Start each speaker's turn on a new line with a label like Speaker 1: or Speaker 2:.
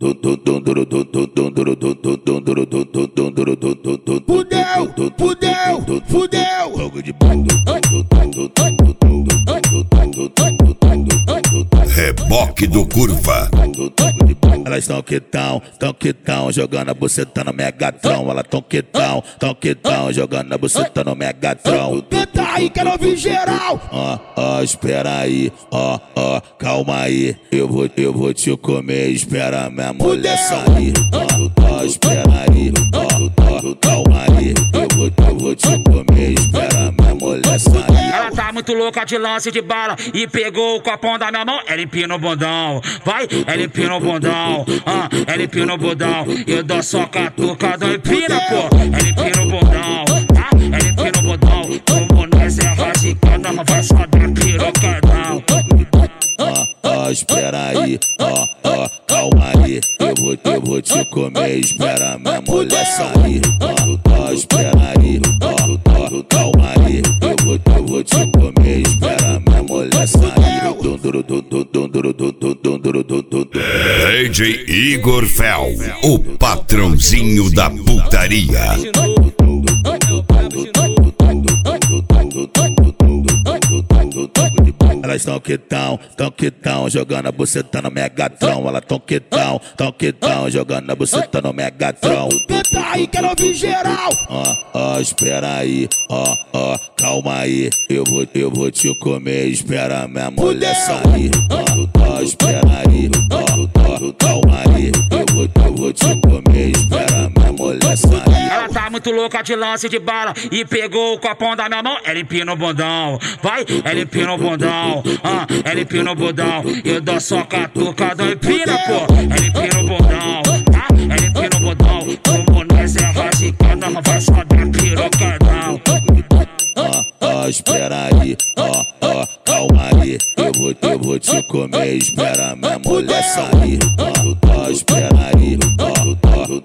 Speaker 1: Fudeu.
Speaker 2: Reboque do Curva.
Speaker 1: Elas tão que tão, jogando a buceta no Megatron. Elas tão que tão, jogando a buceta no Megatron.
Speaker 3: Canta aí que eu não vi geral.
Speaker 1: Espera aí, calma aí. Eu vou te comer, espera minha mulher sair. Espera aí, calma aí. Eu vou te comer, espera minha mulher sair.
Speaker 4: Ela tá muito louca de lance de bala e pegou o copão da minha mão. Ela empina o bundão, vai, ela empina o bundão. Ela empina o bundão. Eu dou só catucada, empina, pô. Ela empina o bundão, tá? Ela empina o bundão. Como nessa é rasicada, não vai só dar pirocadão.
Speaker 1: Espera aí, calma aí. Eu vou te comer, espera minha mulher sair. Espera aí, calma aí. Eu vou te comer, espera minha mulher sair.
Speaker 2: DJ Igor Fel, o patrãozinho da putaria.
Speaker 1: Elas tão que tão, jogando a buceta no Megatron. Elas tão que tão, jogando a buceta no Megatron.
Speaker 3: Canta aí que eu não vi geral.
Speaker 1: Espera aí, calma aí. Eu vou te comer, espera minha mulher sair. Espera aí, calma aí. Eu vou te comer, espera minha mulher sair.
Speaker 4: Ela tá muito louca de lance de bala e pegou o copão da minha mão. Ela empina o bundão, vai, ela empina o bundão. Ela empina o bundão. Eu dou só catucada, empina, pô. Ela empina o bundão, tá? Ela empina o bundão. Como nessa é rasicada, não vai só dar pirocadão.
Speaker 1: Espera aí, calma aí. Eu vou te comer, espera minha mulher sair. Espera aí,